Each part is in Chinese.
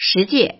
十诫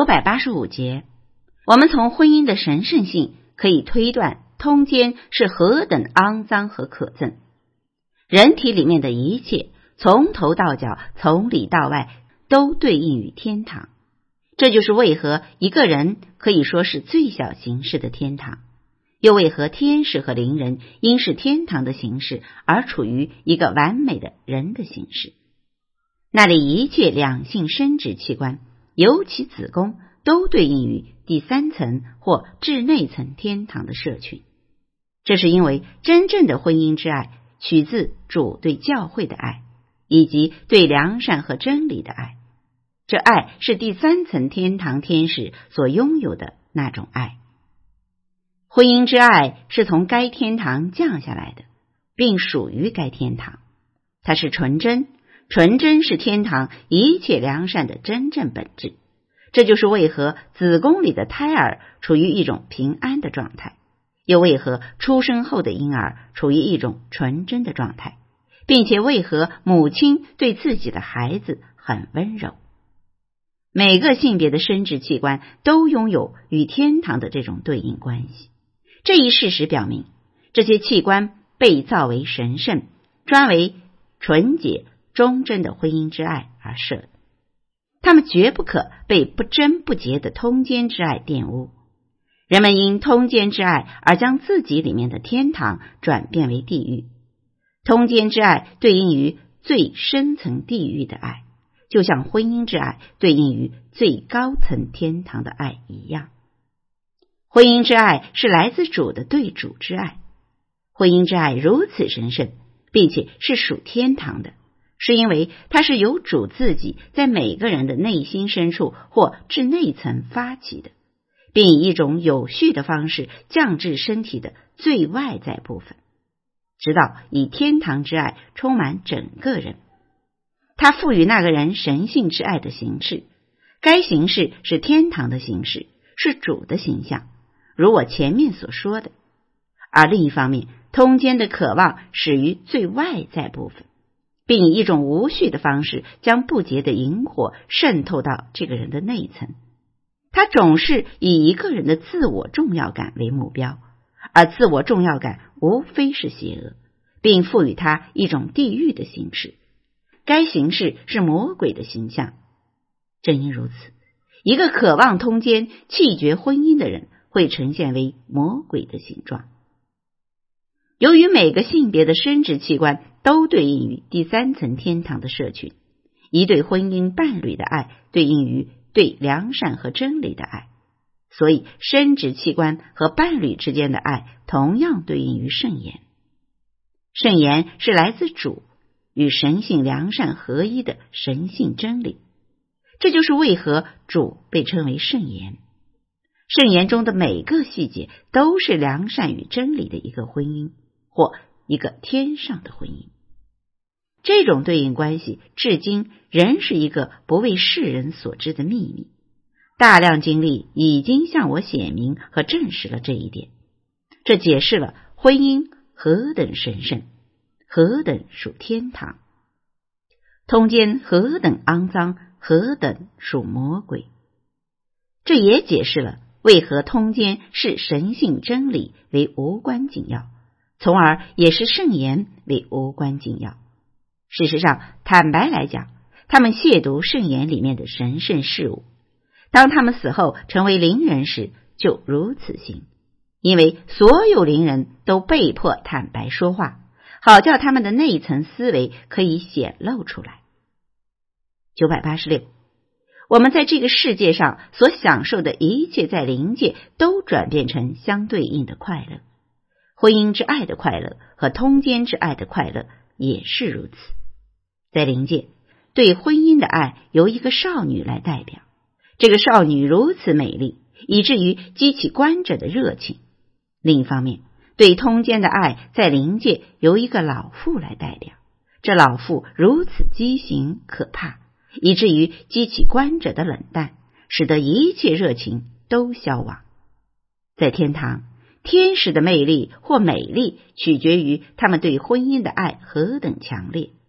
985节，我们从婚姻的神圣性可以推断通奸是何等肮脏和可憎。人体里面的一切，从头到脚，从里到外，都对应于天堂。这就是为何一个人可以说是最小形式的天堂，又为何天使和灵人因是天堂的形式而处于一个完美的人的形式。那里一切两性生殖器官，尤其子宫，都对应于第三层或至内层天堂的社群。这是因为真正的婚姻之爱取自主对教会的爱，以及对良善和真理的爱。这爱是第三层天堂天使所拥有的那种爱。婚姻之爱是从该天堂降下来的，并属于该天堂。它是纯真，纯真是天堂一切良善的真正本质。这就是为何子宫里的胎儿处于一种平安的状态，又为何出生后的婴儿处于一种纯真的状态，并且为何母亲对自己的孩子很温柔。每个性别的生殖器官都拥有与天堂的这种对应关系。这一事实表明，这些器官被造为神圣，专为纯洁忠贞的婚姻之爱而设。他们绝不可被不贞不洁的通奸之爱玷污。人们因通奸之爱而将自己里面的天堂转变为地狱。通奸之爱对应于最深层地狱的爱，就像婚姻之爱对应于最高层天堂的爱一样。婚姻之爱是来自主的对主之爱。婚姻之爱如此神圣，并且是属天堂的，是因为它是由主自己在每个人的内心深处或至内层发起的，并以一种有序的方式降至身体的最外在部分，直到以天堂之爱充满整个人。它赋予那个人神性之爱的形式，该形式是天堂的形式，是主的形象，如我前面所说的。而另一方面，通奸的渴望始于最外在部分，并以一种无序的方式将不洁的萤火渗透到这个人的内层。他总是以一个人的自我重要感为目标，而自我重要感无非是邪恶，并赋予他一种地狱的形式。该形式是魔鬼的形象。正因如此，一个渴望通奸、弃绝婚姻的人会呈现为魔鬼的形状。由于每个性别的生殖器官都对应于第三层天堂的社群，一对婚姻伴侣的爱对应于对良善和真理的爱，所以生殖器官和伴侣之间的爱同样对应于圣言。圣言是来自主与神性良善合一的神性真理。这就是为何主被称为圣言。圣言中的每个细节都是良善与真理的一个婚姻，或一个天上的婚姻。这种对应关系至今仍是一个不为世人所知的秘密。大量经历已经向我显明和证实了这一点。这解释了婚姻何等神圣，何等属天堂，通奸何等肮脏，何等属魔鬼。这也解释了为何通奸视神性真理为无关紧要，从而也是圣言为无关紧要。事实上，坦白来讲，他们亵渎圣言里面的神圣事物。当他们死后成为灵人时，就如此行，因为所有灵人都被迫坦白说话，好叫他们的内层思维可以显露出来。986，我们在这个世界上所享受的一切在灵界都转变成相对应的快乐。婚姻之爱的快乐和通奸之爱的快乐也是如此。在灵界，对婚姻的爱由一个少女来代表，这个少女如此美丽，以至于激起观者的热情。另一方面，对通奸的爱在灵界由一个老妇来代表，这老妇如此畸形可怕，以至于激起观者的冷淡，使得一切热情都消亡。在天堂，天使的魅力或美丽取决于他们对婚姻的爱何等强烈。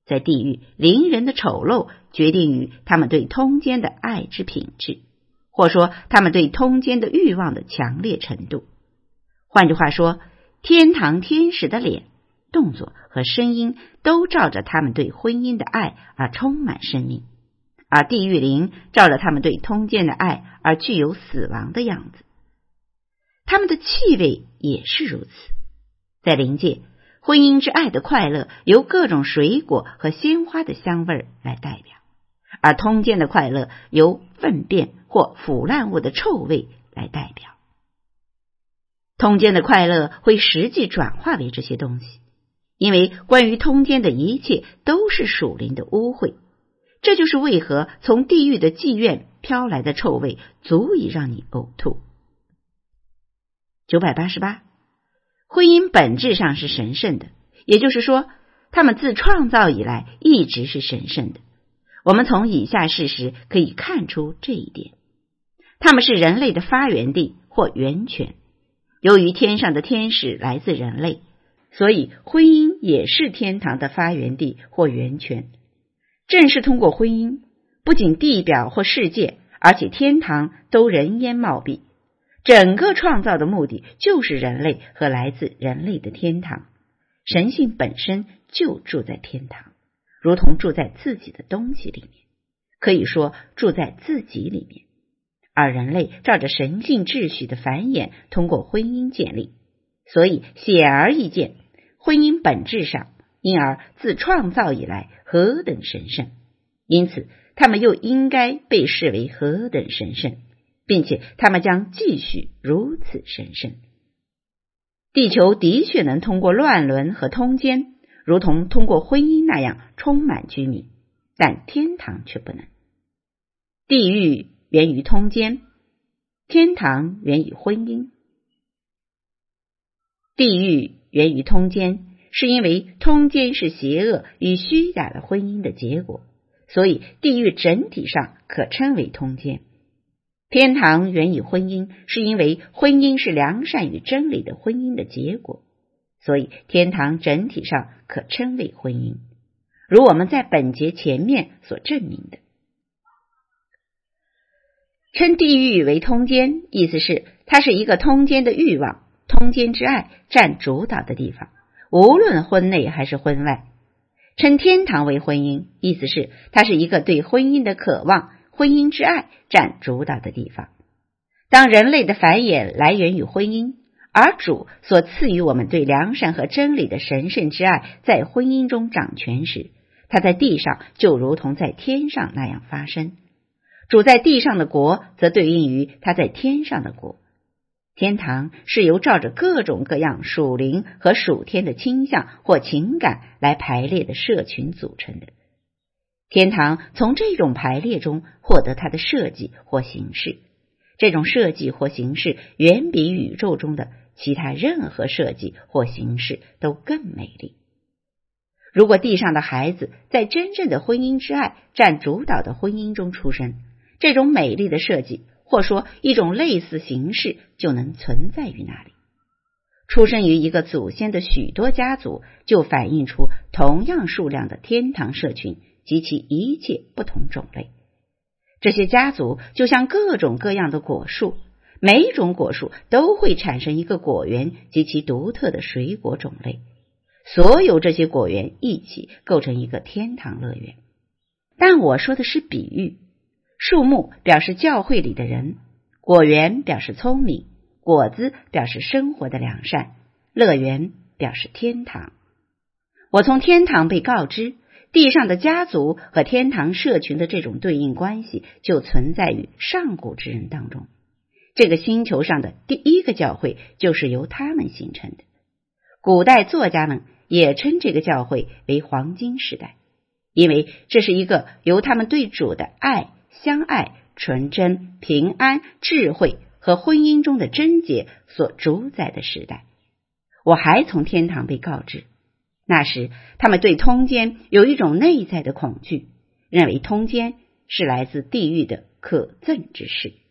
在地狱，邻人的丑陋决定于他们对通奸的爱之品质，或说他们对通奸的欲望的强烈程度。换句话说，天堂天使的脸、动作和声音都照着他们对婚姻的爱而充满生命，而地狱灵照着他们对通奸的爱而具有死亡的样子。他们的气味也是如此。在灵界，婚姻之爱的快乐由各种水果和鲜花的香味来代表，而通奸的快乐由粪便或腐烂物的臭味来代表。通奸的快乐会实际转化为这些东西，因为关于通奸的一切都是属灵的污秽。这就是为何从地狱的妓院飘来的臭味足以让你呕吐。988，婚姻本质上是神圣的，也就是说，他们自创造以来一直是神圣的。我们从以下事实可以看出这一点：他们是人类的发源地或源泉。由于天上的天使来自人类，所以婚姻也是天堂的发源地或源泉。正是通过婚姻，不仅地表或世界，而且天堂都人烟茂密。整个创造的目的就是人类和来自人类的天堂。神性本身就住在天堂，如同住在自己的东西里面，可以说住在自己里面。而人类照着神性秩序的繁衍通过婚姻建立，所以显而易见，婚姻本质上因而自创造以来何等神圣，因此他们又应该被视为何等神圣，并且他们将继续如此神圣。地球的确能通过乱伦和通奸，如同通过婚姻那样充满居民，但天堂却不能。地狱源于通奸，天堂源于婚姻。地狱源于通奸，是因为通奸是邪恶与虚假的婚姻的结果，所以地狱整体上可称为通奸。天堂源于婚姻，是因为婚姻是良善与真理的婚姻的结果，所以天堂整体上可称为婚姻，如我们在本节前面所证明的。称地狱为通奸，意思是它是一个通奸的欲望、通奸之爱占主导的地方，无论婚内还是婚外。称天堂为婚姻，意思是它是一个对婚姻的渴望、婚姻之爱占主导的地方。当人类的繁衍来源于婚姻，而主所赐予我们对良善和真理的神圣之爱在婚姻中掌权时，它在地上就如同在天上那样发生。主在地上的国则对应于他在天上的国。天堂是由照着各种各样属灵和属天的倾向或情感来排列的社群组成的。天堂从这种排列中获得它的设计或形式，这种设计或形式远比宇宙中的其他任何设计或形式都更美丽。如果地上的孩子在真正的婚姻之爱占主导的婚姻中出生，这种美丽的设计或说一种类似形式就能存在于那里。出生于一个祖先的许多家族，就反映出同样数量的天堂社群及其一切不同种类。这些家族就像各种各样的果树，每一种果树都会产生一个果园及其独特的水果种类，所有这些果园一起构成一个天堂乐园。但我说的是比喻，树木表示教会里的人，果园表示聪明，果子表示生活的良善，乐园表示天堂。我从天堂被告知，地上的家族和天堂社群的这种对应关系就存在于上古之人当中。这个星球上的第一个教会就是由他们形成的。古代作家们也称这个教会为黄金时代，因为这是一个由他们对主的爱、相爱、纯真、平安、智慧和婚姻中的贞洁所主宰的时代。我还从天堂被告知，那时他们对通奸有一种内在的恐惧，认为通奸是来自地狱的可憎之事。